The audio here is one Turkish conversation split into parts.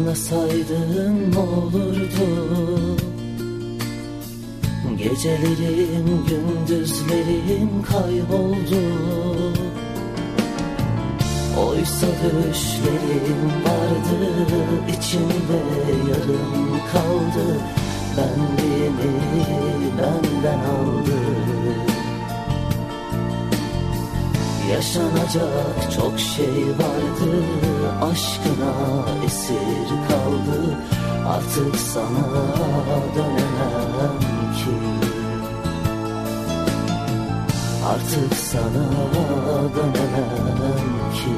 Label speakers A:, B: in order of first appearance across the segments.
A: Anlasaydın ne olurdu? Gecelerim, gündüzlerim kayboldu. Oysa düşlerim vardı, içimde yarım kaldı. Benliğimi benden aldı. Yaşanacak çok şey vardı, aşkına esir kaldı. Artık sana dönemem ki. Artık sana dönemem ki.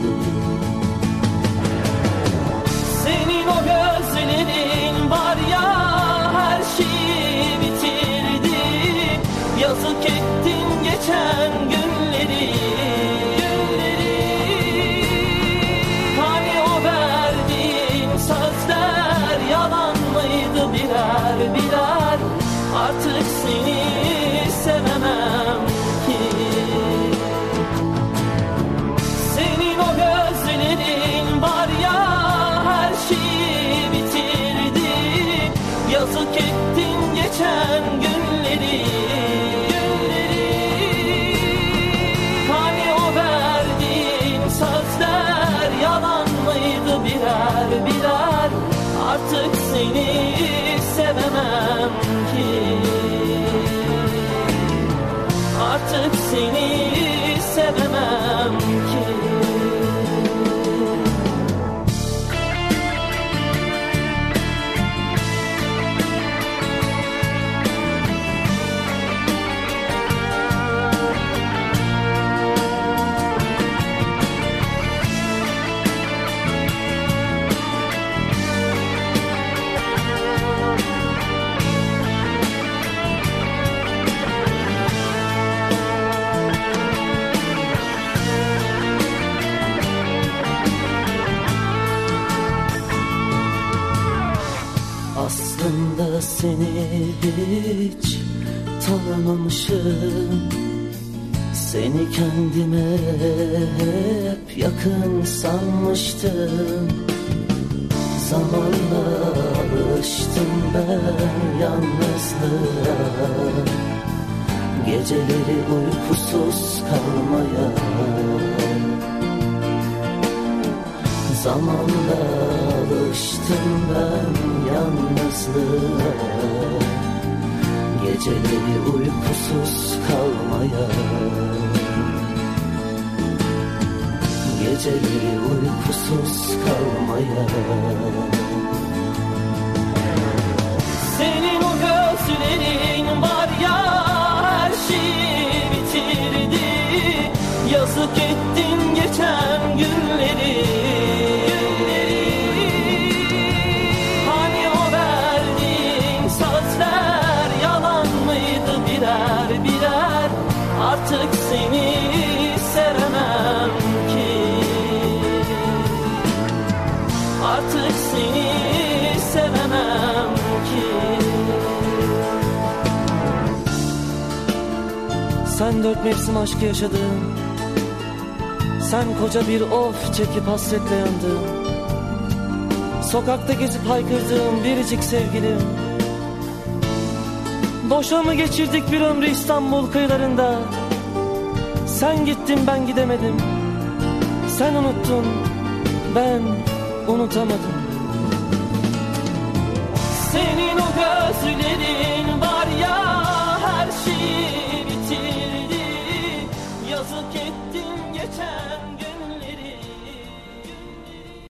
B: Senin o gözlerin var ya, her şeyi bitirdi. Yazık ettin geçen günleri. Hani o verdiğin sözler yalan mıydı birer birer? Artık seni sevemem ki. Senin o gözlerin var ya, her şeyi bitirdi. Yazık ettin geçen günleri. Hani o verdiğin sözler yalan mıydı birer birer? Artık seni sevemem ki. Artık seni sevemem ki.
A: Aslında seni hiç tanımamışım. Seni kendime hep yakın sanmıştım. Zamanla alıştım ben yalnızlığa. Geceleri uykusuz kalmaya. Zamanla alıştım ben yalnızlığa. Geceleri uykusuz kalmaya. Geceleri uykusuz kalmaya.
B: Senin o gözlerin var ya, her şeyi bitirdi. Yazık ettin geçen günleri. Hani o verdiğin sözler yalan mıydı birer birer? Artık seni sevemem ki. Artık seni sevemem ki.
A: Sen 4 mevsim aşkı yaşadın. Sen koca bir of çekip hasretle yandın. Sokakta gezip haykırdığım biricik sevgilim. Boşa mı geçirdik bir ömrü İstanbul kıyılarında? Sen gittin ben gidemedim. Sen unuttun ben unutamadım.
B: Senin o gözlerin